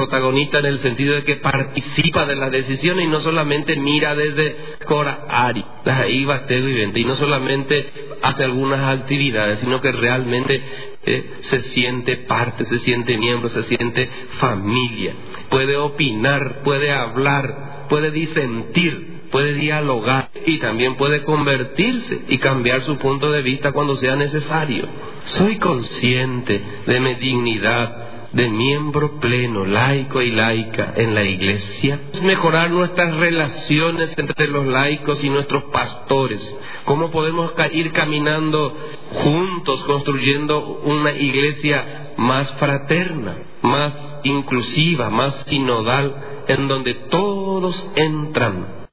protagonista en el sentido de que participa de las decisiones y no solamente mira desde Cora Ari, ahí bateo y vente, y no solamente hace algunas actividades, sino que realmente se siente parte, se siente miembro, se siente familia. Puede opinar, puede hablar, puede disentir, puede dialogar y también puede convertirse y cambiar su punto de vista cuando sea necesario. Soy consciente de mi dignidad de miembro pleno, laico y laica en la Iglesia. Es mejorar nuestras relaciones entre los laicos y nuestros pastores. ¿Cómo podemos ir caminando juntos, construyendo una iglesia más fraterna, más inclusiva, más sinodal, en donde todos entran